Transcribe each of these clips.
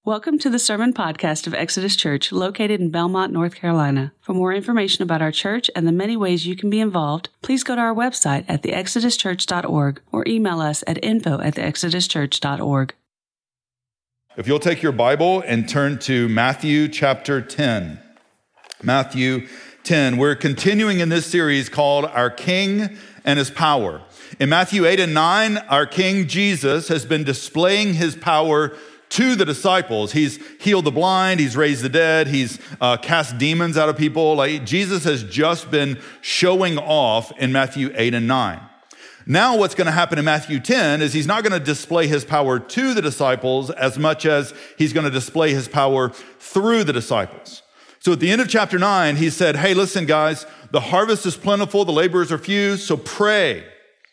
Welcome to the Sermon Podcast of Exodus Church, located in Belmont, North Carolina. For more information about our church and the many ways you can be involved, please go to our website at theexoduschurch.org or email us at info@theexoduschurch.org. If you'll take your Bible and turn to Matthew chapter 10. Matthew 10. We're continuing in this series called Our King and His Power. In Matthew 8 and 9, our King Jesus has been displaying His power to the disciples. He's healed the blind, He's raised the dead, He's cast demons out of people. Jesus has just been showing off in Matthew 8 and 9. Now what's going to happen in Matthew 10 is He's not going to display His power to the disciples as much as He's going to display His power through the disciples. So at the end of chapter 9, He said, hey, listen guys, the harvest is plentiful, the laborers are few, so pray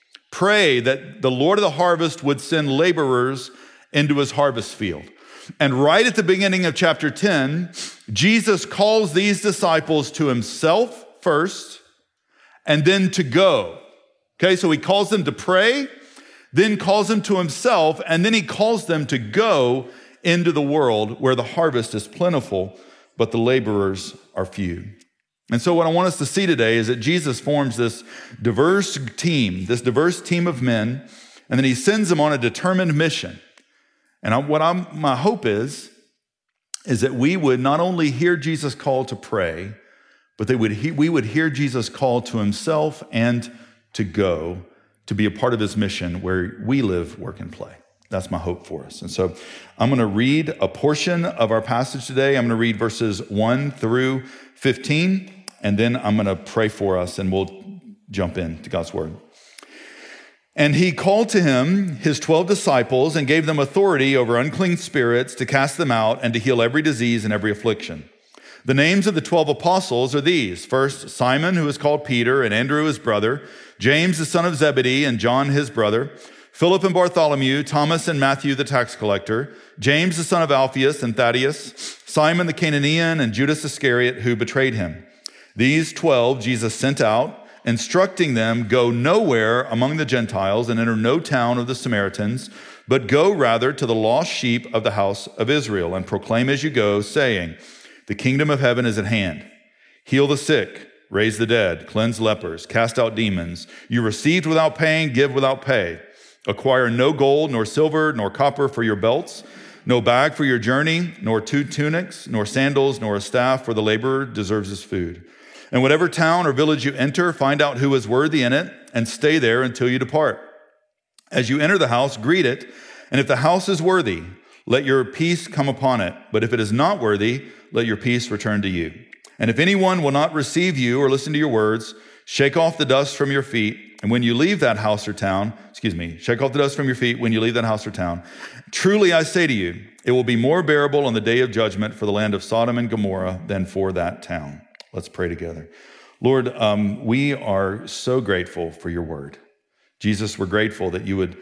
that the Lord of the harvest would send laborers into His harvest field. And right at the beginning of chapter 10, Jesus calls these disciples to Himself first, and then to go. Okay, so He calls them to pray, then calls them to Himself, and then He calls them to go into the world where the harvest is plentiful, but the laborers are few. And so what I want us to see today is that Jesus forms this diverse team of men, and then He sends them on a determined mission. And my hope is that we would not only hear Jesus' call to pray, but we would hear Jesus' call to Himself and to go, to be a part of His mission where we live, work, and play. That's my hope for us. And so I'm going to read a portion of our passage today. I'm going to read verses 1 through 15, and then I'm going to pray for us, and we'll jump into God's Word. And He called to Him His 12 disciples and gave them authority over unclean spirits to cast them out and to heal every disease and every affliction. The names of the 12 apostles are these. First, Simon, who is called Peter, and Andrew his brother, James the son of Zebedee, and John his brother, Philip and Bartholomew, Thomas and Matthew the tax collector, James the son of Alphaeus and Thaddeus, Simon the Canaanian, and Judas Iscariot, who betrayed Him. These 12 Jesus sent out, instructing them, go nowhere among the Gentiles and enter no town of the Samaritans, but go rather to the lost sheep of the house of Israel, and proclaim as you go, saying, the kingdom of heaven is at hand. Heal the sick, raise the dead, cleanse lepers, cast out demons. You received without paying, give without pay. Acquire no gold, nor silver, nor copper for your belts, no bag for your journey, nor 2 tunics, nor sandals, nor a staff, for the laborer deserves his food. And whatever town or village you enter, find out who is worthy in it, and stay there until you depart. As you enter the house, greet it, and if the house is worthy, let your peace come upon it. But if it is not worthy, let your peace return to you. And if anyone will not receive you or listen to your words, shake off the dust from your feet. And when you leave that house or town, shake off the dust from your feet when you leave that house or town. Truly I say to you, it will be more bearable on the day of judgment for the land of Sodom and Gomorrah than for that town. Let's pray together. Lord, we are so grateful for your word. Jesus, we're grateful that you would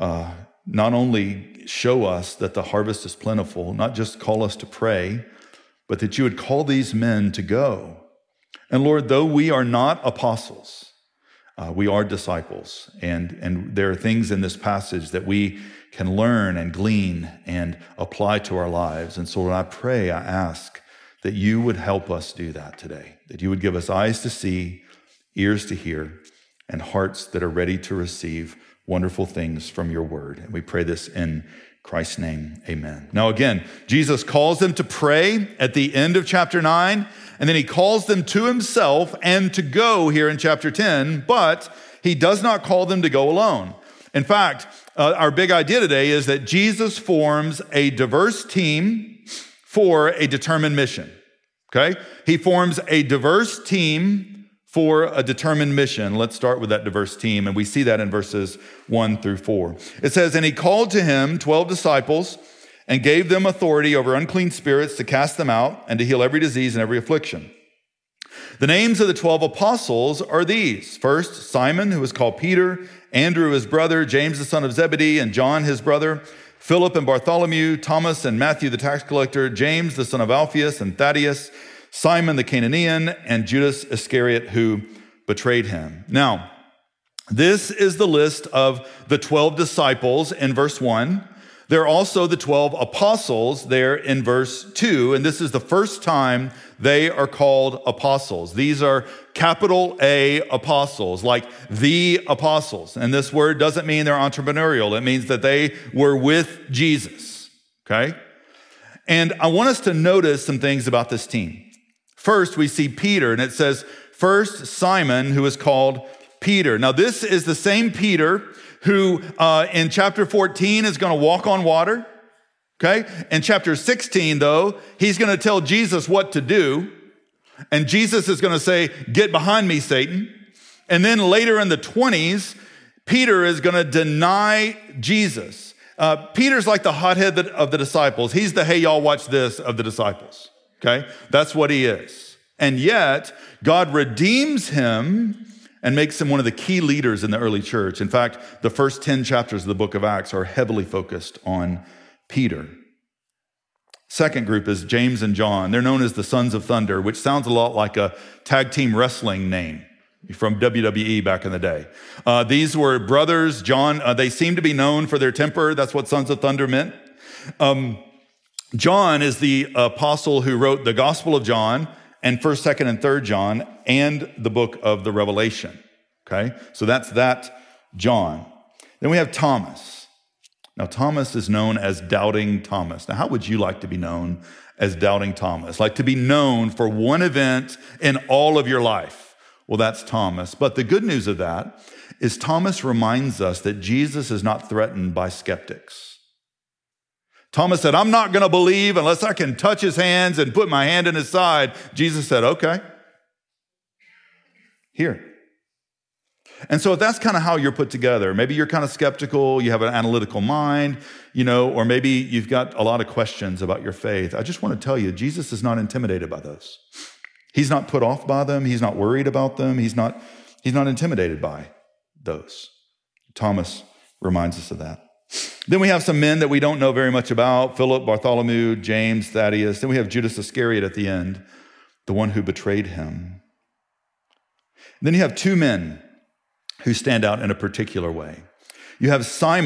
not only show us that the harvest is plentiful, not just call us to pray, but that you would call these men to go. And Lord, though we are not apostles, we are disciples. And there are things in this passage that we can learn and glean and apply to our lives. And so Lord, I ask that you would help us do that today, that you would give us eyes to see, ears to hear, and hearts that are ready to receive wonderful things from your word. And we pray this in Christ's name, amen. Now again, Jesus calls them to pray at the end of chapter 9, and then He calls them to Himself and to go here in chapter 10, but He does not call them to go alone. In fact, our big idea today is that Jesus forms a diverse team for a determined mission, okay? He forms a diverse team for a determined mission. Let's start with that diverse team, and we see that in verses 1 through 4. It says, and He called to Him 12 disciples and gave them authority over unclean spirits to cast them out and to heal every disease and every affliction. The names of the 12 apostles are these. First, Simon, who is called Peter, Andrew his brother, James the son of Zebedee, and John his brother, Philip and Bartholomew, Thomas and Matthew the tax collector, James the son of Alphaeus and Thaddeus, Simon the Canaanian, and Judas Iscariot, who betrayed Him. Now, this is the list of the 12 disciples in verse 1. There are also the 12 apostles there in verse 2, and this is the first time they are called apostles. These are capital A apostles, like the apostles. And this word doesn't mean they're entrepreneurial. It means that they were with Jesus, okay? And I want us to notice some things about this team. First, we see Peter, and it says, first Simon, who is called Peter. Now, this is the same Peter who in chapter 14 is going to walk on water, okay? In chapter 16, though, he's going to tell Jesus what to do, and Jesus is going to say, get behind me, Satan. And then later in the 20s, Peter is going to deny Jesus. Peter's like the hothead of the disciples. He's the, hey, y'all watch this of the disciples, okay? That's what he is. And yet, God redeems him and makes him one of the key leaders in the early church. In fact, the first 10 chapters of the book of Acts are heavily focused on Peter. Second group is James and John. They're known as the Sons of Thunder, which sounds a lot like a tag team wrestling name from WWE back in the day. These were brothers. John, they seem to be known for their temper. That's what Sons of Thunder meant. John is the apostle who wrote the Gospel of John and 1st, 2nd, and 3rd John, and the book of the Revelation, okay? So that's that John. Then we have Thomas. Now, Thomas is known as Doubting Thomas. Now, how would you like to be known as Doubting Thomas? Like to be known for one event in all of your life? Well, that's Thomas. But the good news of that is Thomas reminds us that Jesus is not threatened by skeptics. Thomas said, I'm not going to believe unless I can touch his hands and put my hand in his side. Jesus said, okay, here. And so if that's kind of how you're put together, maybe you're kind of skeptical, you have an analytical mind, or maybe you've got a lot of questions about your faith. I just want to tell you, Jesus is not intimidated by those. He's not put off by them. He's not worried about them. He's not intimidated by those. Thomas reminds us of that. Then we have some men that we don't know very much about: Philip, Bartholomew, James, Thaddeus. Then we have Judas Iscariot at the end, the one who betrayed him. And then you have two men who stand out in a particular way. You have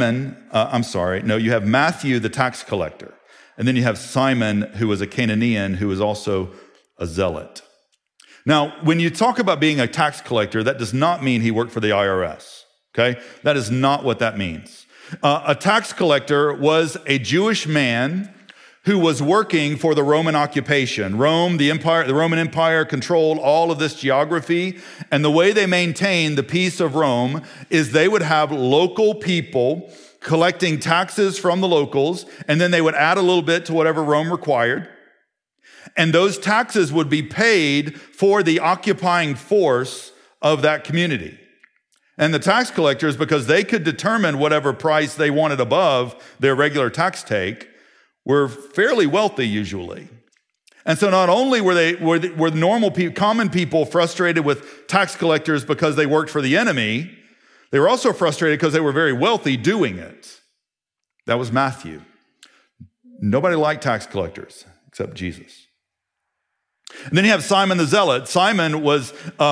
you have Matthew, the tax collector. And then you have Simon, who was a Canaanian, who was also a zealot. Now, when you talk about being a tax collector, that does not mean he worked for the IRS, okay? That is not what that means. A tax collector was a Jewish man who was working for the Roman occupation. Rome, the Roman Empire controlled all of this geography. And the way they maintained the peace of Rome is they would have local people collecting taxes from the locals, and then they would add a little bit to whatever Rome required. And those taxes would be paid for the occupying force of that community. And the tax collectors, because they could determine whatever price they wanted above their regular tax take, were fairly wealthy usually. And so not only were normal people, common people frustrated with tax collectors because they worked for the enemy, they were also frustrated because they were very wealthy doing it. That was Matthew. Nobody liked tax collectors except Jesus. And then you have Simon the Zealot. Simon was,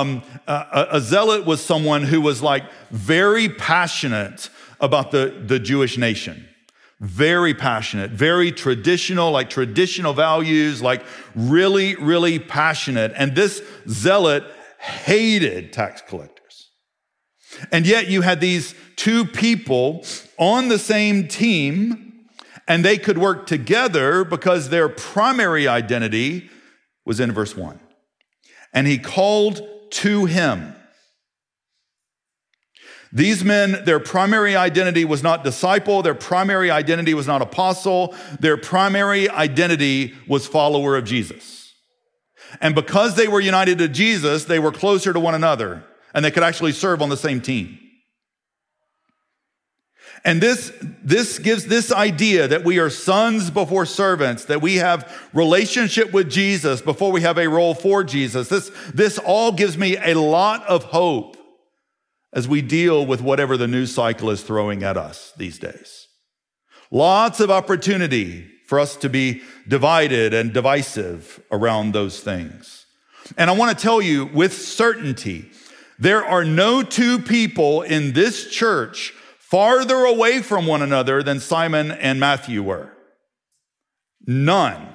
a zealot was someone who was like very passionate about the Jewish nation. Very passionate, very traditional, like traditional values, like really, really passionate. And this zealot hated tax collectors. And yet you had these two people on the same team, and they could work together because their primary identity was in verse 1. And he called to him. These men, their primary identity was not disciple. Their primary identity was not apostle. Their primary identity was follower of Jesus. And because they were united to Jesus, they were closer to one another, and they could actually serve on the same team. And this gives this idea that we are sons before servants, that we have relationship with Jesus before we have a role for Jesus. This all gives me a lot of hope as we deal with whatever the news cycle is throwing at us these days. Lots of opportunity for us to be divided and divisive around those things. And I want to tell you with certainty, there are no two people in this church farther away from one another than Simon and Matthew were. None.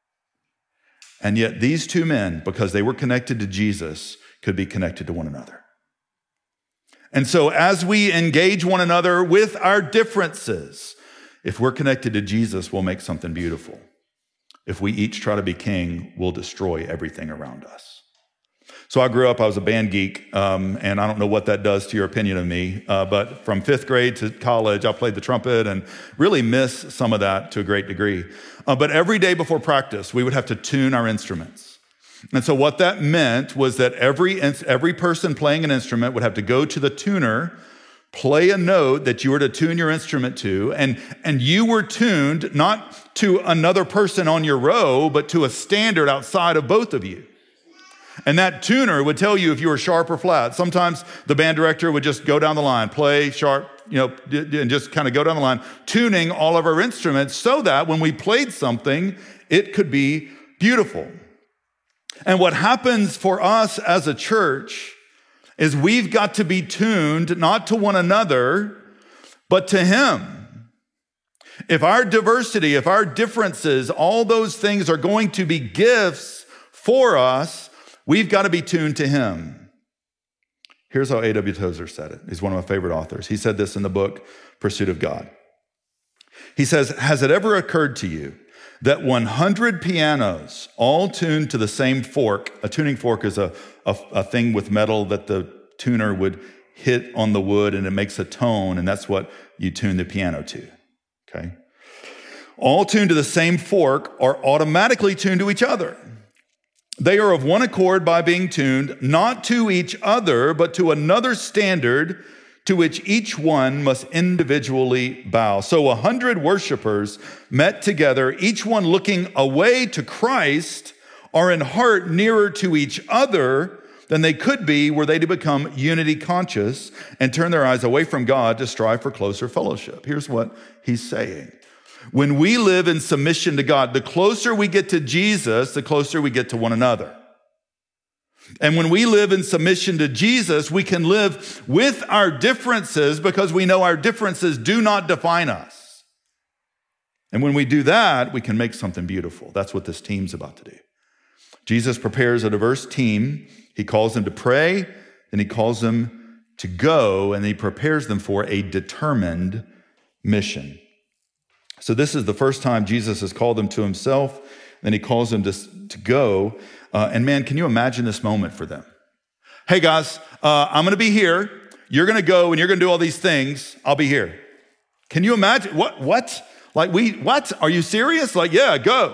And yet these two men, because they were connected to Jesus, could be connected to one another. And so as we engage one another with our differences, if we're connected to Jesus, we'll make something beautiful. If we each try to be king, we'll destroy everything around us. So I grew up, I was a band geek, and I don't know what that does to your opinion of me, but from 5th grade to college, I played the trumpet and really miss some of that to a great degree. But every day before practice, we would have to tune our instruments. And so what that meant was that every person playing an instrument would have to go to the tuner, play a note that you were to tune your instrument to, and you were tuned not to another person on your row, but to a standard outside of both of you. And that tuner would tell you if you were sharp or flat. Sometimes the band director would just go down the line, play sharp, and just kind of go down the line, tuning all of our instruments so that when we played something, it could be beautiful. And what happens for us as a church is we've got to be tuned not to one another, but to Him. If our diversity, if our differences, all those things are going to be gifts for us, we've got to be tuned to Him. Here's how A.W. Tozer said it. He's one of my favorite authors. He said this in the book, Pursuit of God. He says, has it ever occurred to you that 100 pianos all tuned to the same fork? A tuning fork is a thing with metal that the tuner would hit on the wood and it makes a tone, and that's what you tune the piano to, okay? All tuned to the same fork are automatically tuned to each other. They are of one accord by being tuned, not to each other, but to another standard to which each one must individually bow. So 100 worshipers met together, each one looking away to Christ, are in heart nearer to each other than they could be were they to become unity conscious and turn their eyes away from God to strive for closer fellowship. Here's what he's saying. When we live in submission to God, the closer we get to Jesus, the closer we get to one another. And when we live in submission to Jesus, we can live with our differences because we know our differences do not define us. And when we do that, we can make something beautiful. That's what this team's about to do. Jesus prepares a diverse team. He calls them to pray, and he calls them to go, and he prepares them for a determined mission. So this is the first time Jesus has called them to himself, then he calls them to go. And man, can you imagine this moment for them? Hey guys, I'm going to be here. You're going to go and you're going to do all these things. I'll be here. Can you imagine? What? What? Are you serious? Yeah, go.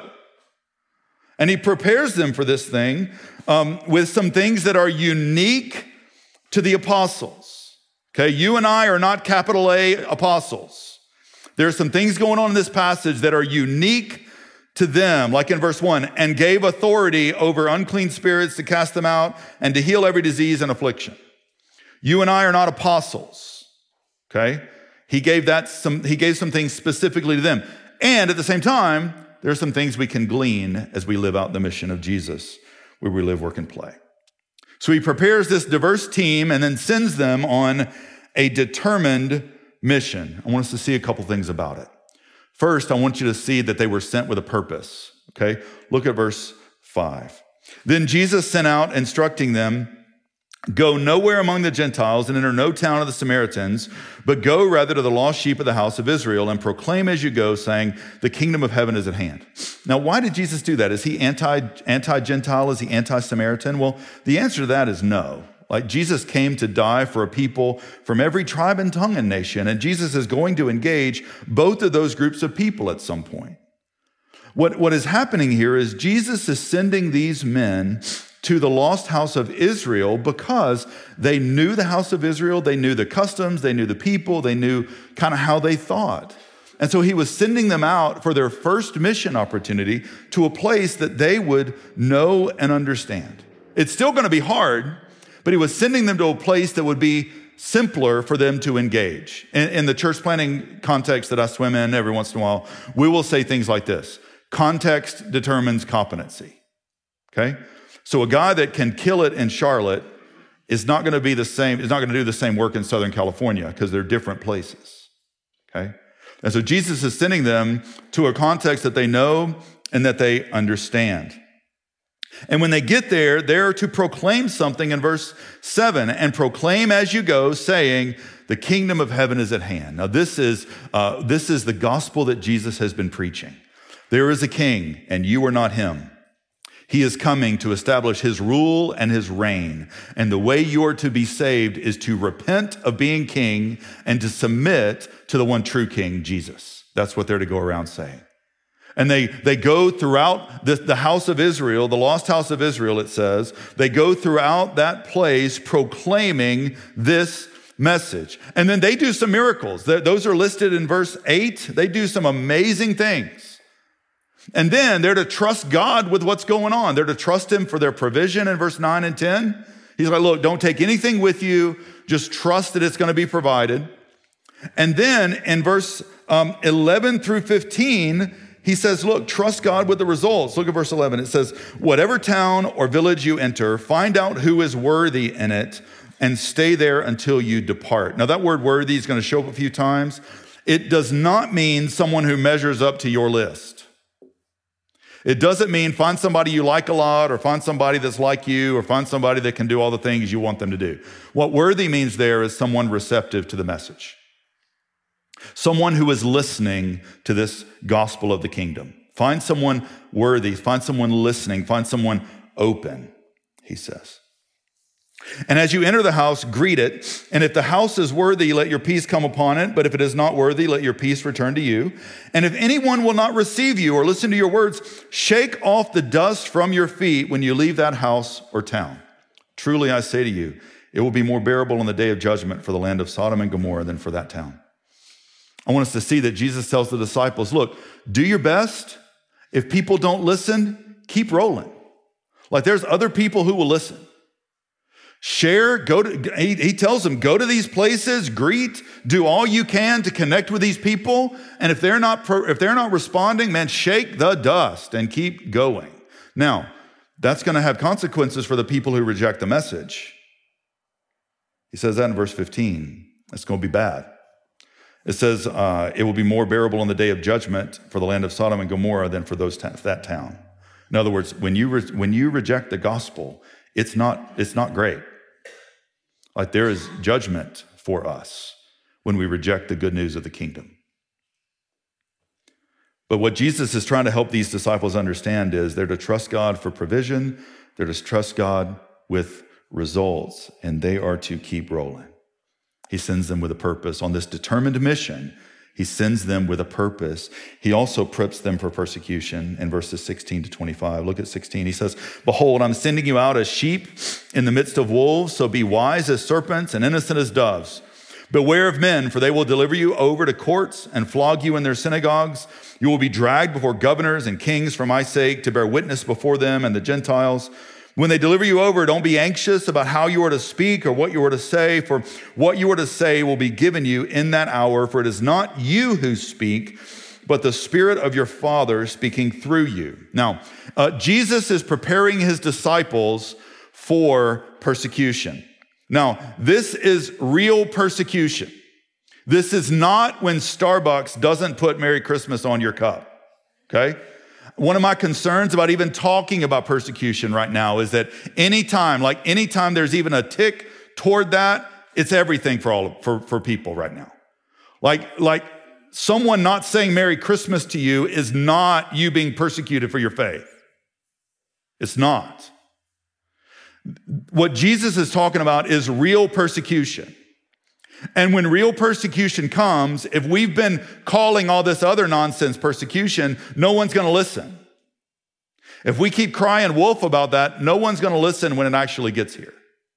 And he prepares them for this thing with some things that are unique to the apostles. Okay, you and I are not capital A apostles. There are some things going on in this passage that are unique to them, like in verse 1, and gave authority over unclean spirits to cast them out and to heal every disease and affliction. You and I are not apostles, okay? He gave some things specifically to them. And at the same time, there are some things we can glean as we live out the mission of Jesus, where we live, work, and play. So he prepares this diverse team and then sends them on a determined mission. I want us to see a couple things about it. First, I want you to see that they were sent with a purpose, okay? Look at verse 5. Then Jesus sent out, instructing them, go nowhere among the Gentiles and enter no town of the Samaritans, but go rather to the lost sheep of the house of Israel and proclaim as you go, saying, the kingdom of heaven is at hand. Now, why did Jesus do that? Is he anti-Gentile? Is he anti-Samaritan? Well, the answer to that is no. Jesus came to die for a people from every tribe and tongue and nation, and Jesus is going to engage both of those groups of people at some point. What is happening here is Jesus is sending these men to the lost house of Israel because they knew the house of Israel, they knew the customs, they knew the people, they knew kind of how they thought. And so he was sending them out for their first mission opportunity to a place that they would know and understand. It's still going to be hard, but he was sending them to a place that would be simpler for them to engage. In the church planning context that I swim in every once in a while, we will say things like this: context determines competency, okay? So a guy that can kill it in Charlotte is not going to be the same, is not going to do the same work in Southern California because they're different places, okay? And so Jesus is sending them to a context that they know and that they understand. And when they get there, they're to proclaim something in verse 7, and proclaim as you go, saying, the kingdom of heaven is at hand. Now this is the gospel that Jesus has been preaching. There is a king, and you are not him. He is coming to establish his rule and his reign. And the way you are to be saved is to repent of being king and to submit to the one true king, Jesus. That's what they're to go around saying. And they go throughout the house of Israel, the lost house of Israel, it says. They go throughout that place proclaiming this message. And then they do some miracles. Those are listed in verse 8. They do some amazing things. And then they're to trust God with what's going on. They're to trust him for their provision in verse 9 and 10. He's like, look, don't take anything with you. Just trust that it's going to be provided. And then in verse 11 through 15, he says, look, trust God with the results. Look at verse 11. It says, whatever town or village you enter, find out who is worthy in it and stay there until you depart. Now that word worthy is going to show up a few times. It does not mean someone who measures up to your list. It doesn't mean find somebody you like a lot or find somebody that's like you or find somebody that can do all the things you want them to do. What worthy means there is someone receptive to the message. Someone who is listening to this gospel of the kingdom. Find someone worthy, find someone listening, find someone open, he says. And as you enter the house, greet it. And if the house is worthy, let your peace come upon it. But if it is not worthy, let your peace return to you. And if anyone will not receive you or listen to your words, shake off the dust from your feet when you leave that house or town. Truly, I say to you, it will be more bearable on the day of judgment for the land of Sodom and Gomorrah than for that town. I want us to see that Jesus tells the disciples, look, do your best. If people don't listen, keep rolling. Like there's other people who will listen. Share, he tells them, go to these places, greet, do all you can to connect with these people. And if they're not responding, man, shake the dust and keep going. Now, that's going to have consequences for the people who reject the message. He says that in verse 15. It's going to be bad. It says, it will be more bearable on the day of judgment for the land of Sodom and Gomorrah than for that town. In other words, when you reject the gospel, it's not great. Like there is judgment for us when we reject the good news of the kingdom. But what Jesus is trying to help these disciples understand is they're to trust God for provision, they're to trust God with results, and they are to keep rolling. He sends them with a purpose. On this determined mission, he sends them with a purpose. He also preps them for persecution in verses 16 to 25. Look at 16. He says, behold, I'm sending you out as sheep in the midst of wolves, so be wise as serpents and innocent as doves. Beware of men, for they will deliver you over to courts and flog you in their synagogues. You will be dragged before governors and kings for my sake to bear witness before them and the Gentiles. When they deliver you over, don't be anxious about how you are to speak or what you are to say, for what you are to say will be given you in that hour, for it is not you who speak, but the Spirit of your Father speaking through you. Now, Jesus is preparing his disciples for persecution. Now, this is real persecution. This is not when Starbucks doesn't put Merry Christmas on your cup, okay? One of my concerns about even talking about persecution right now is that anytime there's even a tick toward that, it's everything for people right now. Like someone not saying Merry Christmas to you is not you being persecuted for your faith. It's not. What Jesus is talking about is real persecution. And when real persecution comes, if we've been calling all this other nonsense persecution, no one's going to listen. If we keep crying wolf about that, no one's going to listen when it actually gets here.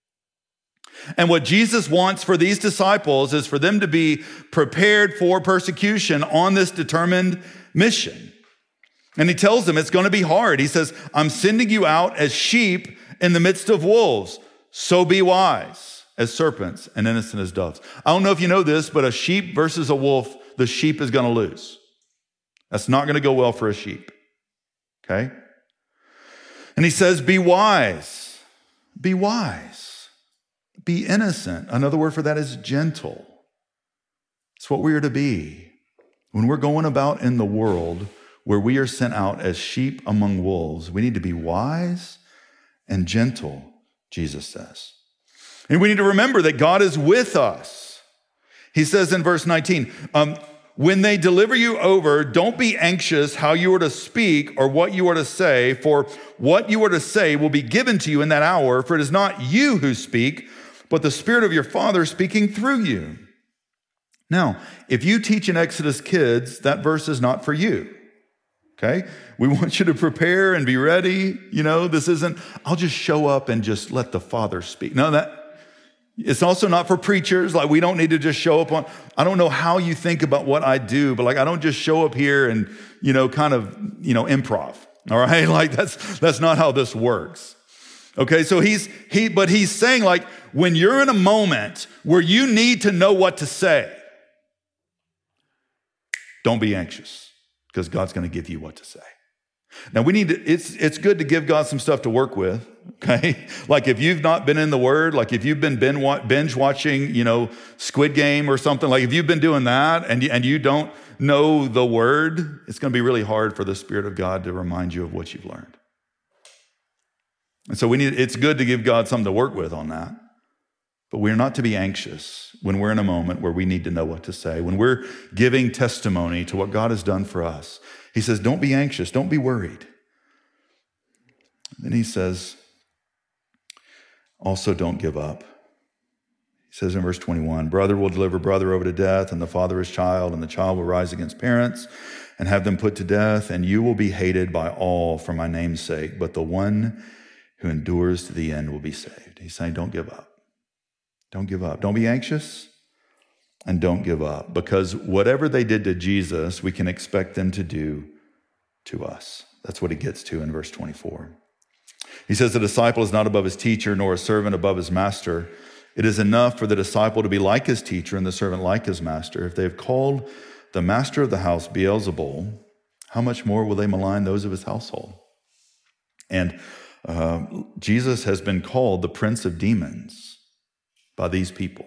And what Jesus wants for these disciples is for them to be prepared for persecution on this determined mission. And he tells them it's going to be hard. He says, I'm sending you out as sheep in the midst of wolves, so be wise as serpents and innocent as doves. I don't know if you know this, but a sheep versus a wolf, the sheep is going to lose. That's not going to go well for a sheep. Okay? And he says, be wise. Be wise. Be innocent. Another word for that is gentle. It's what we are to be. When we're going about in the world where we are sent out as sheep among wolves, we need to be wise and gentle, Jesus says. And we need to remember that God is with us. He says in verse 19, when they deliver you over, don't be anxious how you are to speak or what you are to say, for what you are to say will be given to you in that hour, for it is not you who speak, but the Spirit of your Father speaking through you. Now, if you teach in Exodus kids, that verse is not for you, okay? We want you to prepare and be ready. This isn't, I'll just show up and just let the Father speak. No, it's also not for preachers. Like, we don't need to just show up on, I don't know how you think about what I do, but I don't just show up here and, improv. All right. Like, that's not how this works. Okay. So but he's saying, when you're in a moment where you need to know what to say, don't be anxious, because God's going to give you what to say. Now it's good to give God some stuff to work with, okay? Like, if you've not been in the Word, like if you've been binge watching, Squid Game or something, like if you've been doing that and you don't know the Word, it's going to be really hard for the Spirit of God to remind you of what you've learned. And so it's good to give God something to work with on that. But we're not to be anxious when we're in a moment where we need to know what to say. When we're giving testimony to what God has done for us, he says, don't be anxious, don't be worried. Then he says, also don't give up. He says in verse 21, brother will deliver brother over to death, and the father his child, and the child will rise against parents and have them put to death, and you will be hated by all for my name's sake, but the one who endures to the end will be saved. He's saying, don't give up. Don't give up. Don't be anxious, and don't give up, because whatever they did to Jesus, we can expect them to do to us. That's what he gets to in verse 24. He says, the disciple is not above his teacher, nor a servant above his master. It is enough for the disciple to be like his teacher and the servant like his master. If they have called the master of the house Beelzebul, how much more will they malign those of his household? And Jesus has been called the prince of demons by these people.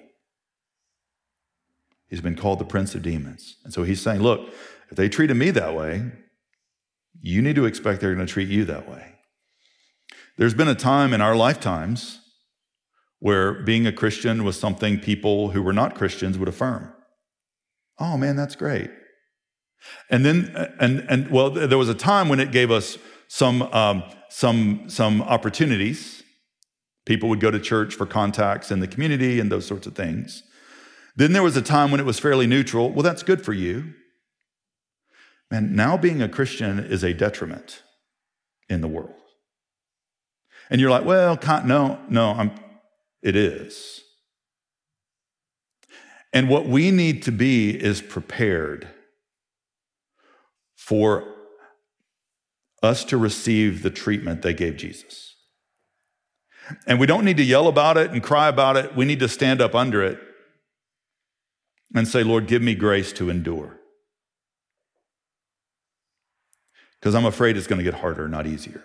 He's been called the prince of demons. And so he's saying, look, if they treated me that way, you need to expect they're going to treat you that way. There's been a time in our lifetimes where being a Christian was something people who were not Christians would affirm. Oh man, that's great. And then, well, there was a time when it gave us some opportunities. People would go to church for contacts in the community and those sorts of things. Then there was a time when it was fairly neutral. Well, that's good for you. Man, now being a Christian is a detriment in the world. And you're like, well, it is. And what we need to be is prepared for us to receive the treatment they gave Jesus. And we don't need to yell about it and cry about it. We need to stand up under it and say, Lord, give me grace to endure. Because I'm afraid it's going to get harder, not easier.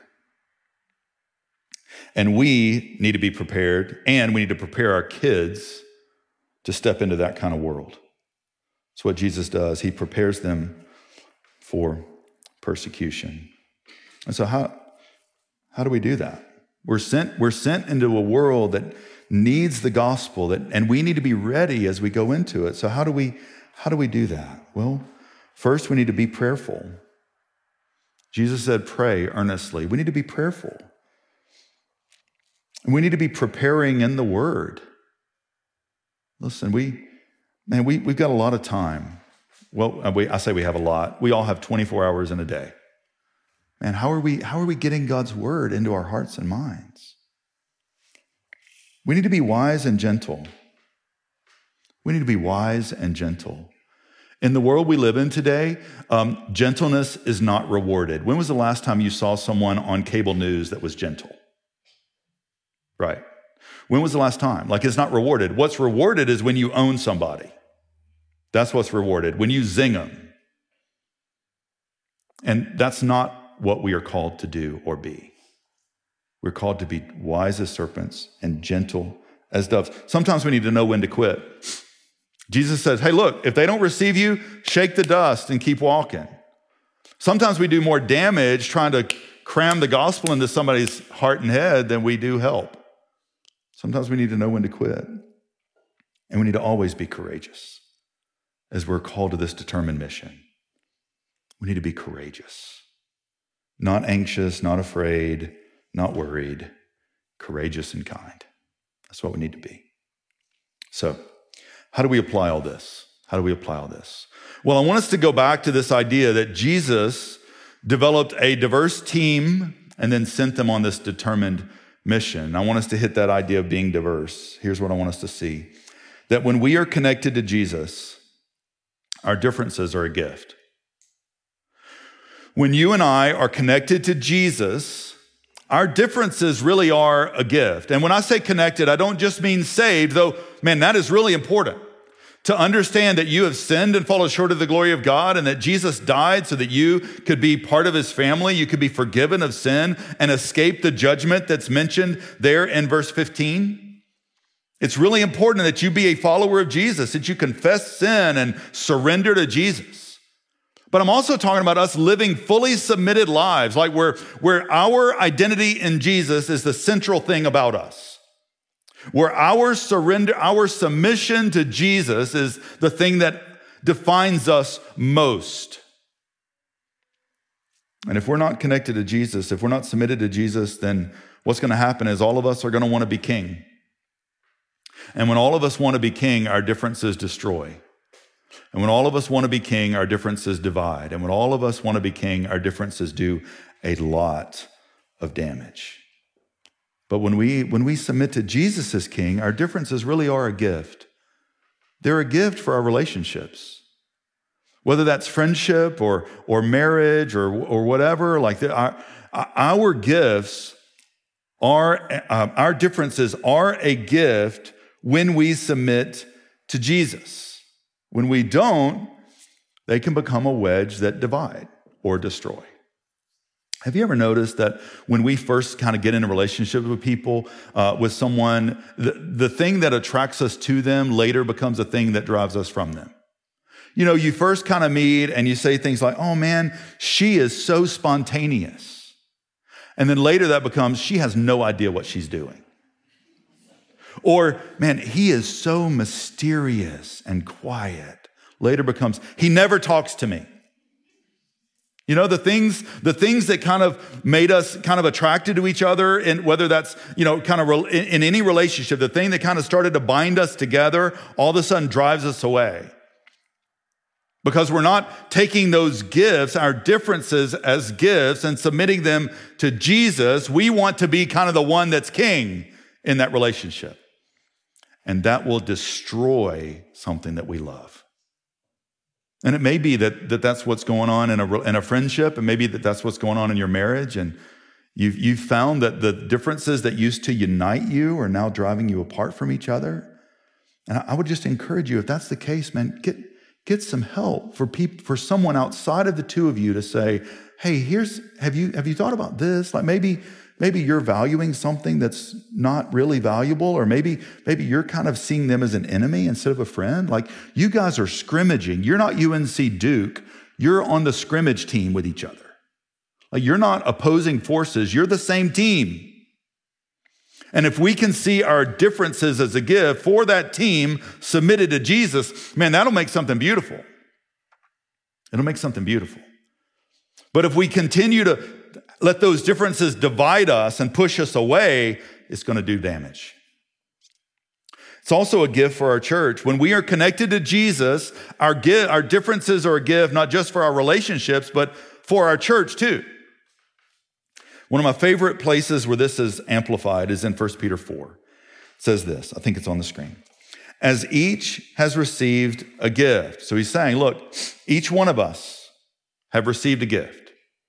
And we need to be prepared, and we need to prepare our kids to step into that kind of world. That's what Jesus does. He prepares them for persecution. And so how do we do that? We're sent into a world that needs the gospel, and we need to be ready as we go into it. So how do we do that? Well, first we need to be prayerful. Jesus said, pray earnestly. We need to be prayerful. And we need to be preparing in the Word. Listen, we've got a lot of time. Well, I say we have a lot. We all have 24 hours in a day. Man, how are we getting God's Word into our hearts and minds? We need to be wise and gentle. We need to be wise and gentle. In the world we live in today, gentleness is not rewarded. When was the last time you saw someone on cable news that was gentle? Right. When was the last time? It's not rewarded. What's rewarded is when you own somebody. That's what's rewarded, when you zing them. And that's not what we are called to do or be. We're called to be wise as serpents and gentle as doves. Sometimes we need to know when to quit. Jesus says, hey, look, if they don't receive you, shake the dust and keep walking. Sometimes we do more damage trying to cram the gospel into somebody's heart and head than we do help. Sometimes we need to know when to quit. And we need to always be courageous as we're called to this determined mission. We need to be courageous. Not anxious, not afraid, not worried, courageous and kind. That's what we need to be. So, how do we apply all this? How do we apply all this? Well, I want us to go back to this idea that Jesus developed a diverse team and then sent them on this determined mission. I want us to hit that idea of being diverse. Here's what I want us to see. That when we are connected to Jesus, our differences are a gift. When you and I are connected to Jesus, our differences really are a gift. And when I say connected, I don't just mean saved, though, man, that is really important. To understand that you have sinned and fallen short of the glory of God and that Jesus died so that you could be part of his family, you could be forgiven of sin and escape the judgment that's mentioned there in verse 15. It's really important that you be a follower of Jesus, that you confess sin and surrender to Jesus. But I'm also talking about us living fully submitted lives, like where our identity in Jesus is the central thing about us. Where our surrender, our submission to Jesus is the thing that defines us most. And if we're not connected to Jesus, if we're not submitted to Jesus, then what's going to happen is all of us are going to want to be king. And when all of us want to be king, our differences destroy. And when all of us want to be king, our differences divide. And when all of us want to be king, our differences do a lot of damage. But when we submit to Jesus as king, our differences really are a gift. They're a gift for our relationships. Whether that's friendship or marriage or whatever, like our gifts are, our differences are a gift when we submit to Jesus. When we don't, they can become a wedge that divide or destroy. Have you ever noticed that when we first kind of get in a relationship with people, with someone, the thing that attracts us to them later becomes a thing that drives us from them? You know, you first kind of meet and you say things like, oh man, she is so spontaneous. And then later that becomes, she has no idea what she's doing. Or, man, he is so mysterious and quiet. Later becomes, he never talks to me. You know, the things that kind of made us kind of attracted to each other, and whether that's, you know, kind of in any relationship, the thing that kind of started to bind us together, all of a sudden drives us away. Because we're not taking those gifts, our differences as gifts, and submitting them to Jesus. We want to be kind of the one that's king in that relationship. And that will destroy something that we love. And it may be that that's what's going on in a friendship, and maybe that's what's going on in your marriage, and you've found that the differences that used to unite you are now driving you apart from each other. And I would just encourage you, if that's the case, man, get some help for someone outside of the two of you to say, hey, have you thought about this? Like maybe you're valuing something that's not really valuable, or maybe you're kind of seeing them as an enemy instead of a friend. Like you guys are scrimmaging. You're not UNC Duke. You're on the scrimmage team with each other. Like you're not opposing forces. You're the same team. And if we can see our differences as a gift for that team submitted to Jesus, man, that'll make something beautiful. It'll make something beautiful. But if we continue to let those differences divide us and push us away, it's going to do damage. It's also a gift for our church. When we are connected to Jesus, our differences are a gift, not just for our relationships, but for our church too. One of my favorite places where this is amplified is in 1 Peter 4. It says this, I think it's on the screen. As each has received a gift. So he's saying, look, each one of us have received a gift.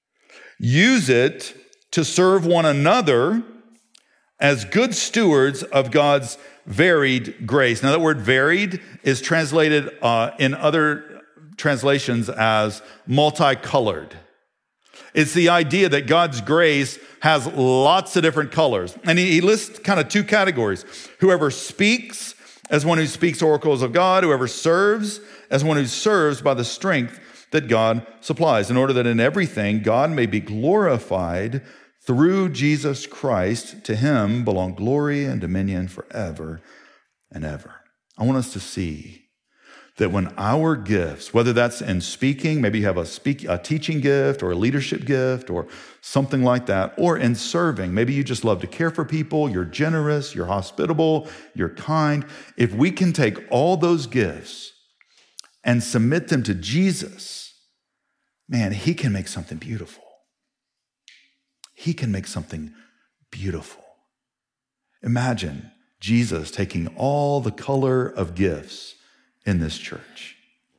Use it to serve one another as good stewards of God's varied grace. Now, that word varied is translated in other translations as multicolored. It's the idea that God's grace has lots of different colors. And he lists kind of two categories. Whoever speaks as one who speaks oracles of God, whoever serves as one who serves by the strength that God supplies, in order that in everything God may be glorified through Jesus Christ. To him belong glory and dominion forever and ever. I want us to see that when our gifts, whether that's in speaking, maybe you have a teaching gift or a leadership gift or something like that, or in serving, maybe you just love to care for people, you're generous, you're hospitable, you're kind. If we can take all those gifts and submit them to Jesus, man, he can make something beautiful. He can make something beautiful. Imagine Jesus taking all the color of gifts in this church.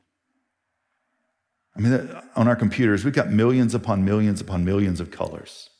I mean, on our computers, we've got millions upon millions upon millions of colors.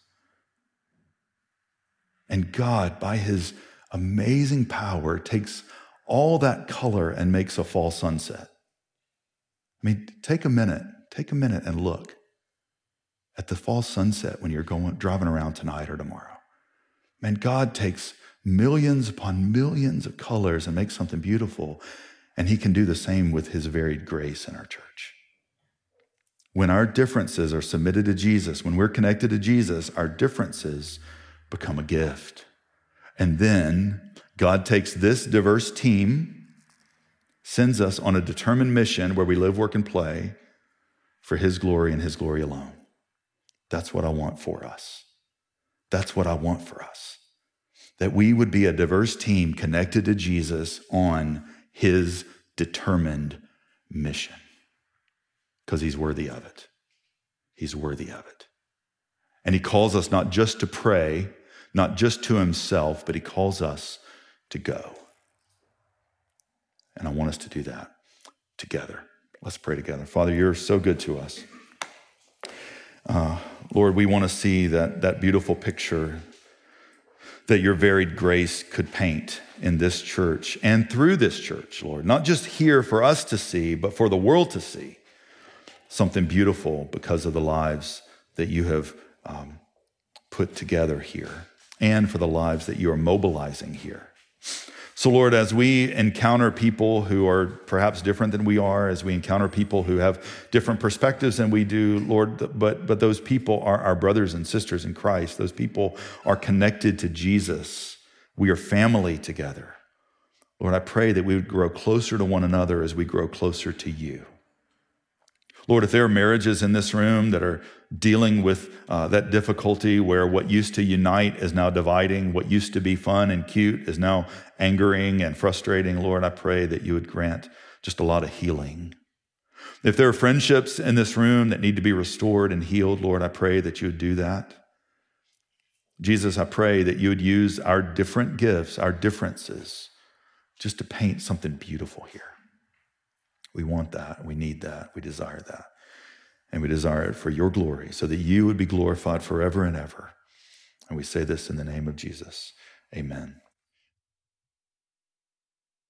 And God, by his amazing power, takes all that color and makes a fall sunset. I mean, take a minute and look at the fall sunset when you're driving around tonight or tomorrow. Man, God takes millions upon millions of colors and makes something beautiful. And he can do the same with his varied grace in our church. When our differences are submitted to Jesus, when we're connected to Jesus, our differences become a gift. And then God takes this diverse team, sends us on a determined mission where we live, work, and play for his glory and his glory alone. That's what I want for us. That's what I want for us. That we would be a diverse team connected to Jesus on his determined mission, because he's worthy of it. He's worthy of it. And he calls us not just to pray, not just to himself, but he calls us to go. And I want us to do that together. Let's pray together. Father, you're so good to us. Lord, we want to see that beautiful picture that your varied grace could paint in this church and through this church, Lord. Not just here for us to see, but for the world to see something beautiful because of the lives that you have put together here and for the lives that you are mobilizing here. So, Lord, as we encounter people who are perhaps different than we are, as we encounter people who have different perspectives than we do, Lord, but those people are our brothers and sisters in Christ. Those people are connected to Jesus. We are family together. Lord, I pray that we would grow closer to one another as we grow closer to you. Lord, if there are marriages in this room that are dealing with that difficulty where what used to unite is now dividing, what used to be fun and cute is now angering and frustrating, Lord, I pray that you would grant just a lot of healing. If there are friendships in this room that need to be restored and healed, Lord, I pray that you would do that. Jesus, I pray that you would use our different gifts, our differences, just to paint something beautiful here. We want that. We need that. We desire that. And we desire it for your glory so that you would be glorified forever and ever. And we say this in the name of Jesus. Amen.